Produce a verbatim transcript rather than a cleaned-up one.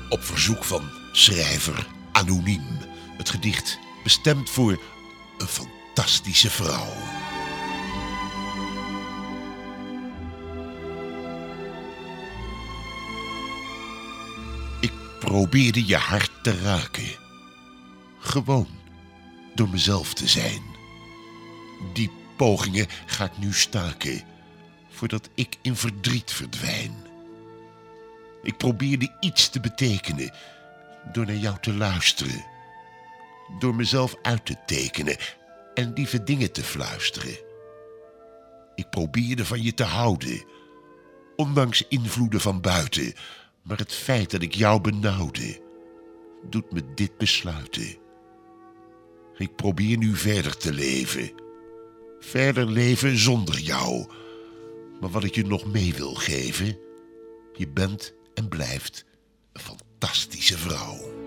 Op verzoek van schrijver Anoniem. Het gedicht bestemd voor een fantastische vrouw. Ik probeerde je hart te raken. Gewoon door mezelf te zijn. Die pogingen ga ik nu staken, voordat ik in verdriet verdwijn. Ik probeerde iets te betekenen door naar jou te luisteren. Door mezelf uit te tekenen en lieve dingen te fluisteren. Ik probeerde van je te houden, ondanks invloeden van buiten. Maar het feit dat ik jou benauwde, doet me dit besluiten. Ik probeer nu verder te leven. Verder leven zonder jou. Maar wat ik je nog mee wil geven, je bent en blijft een fantastische vrouw.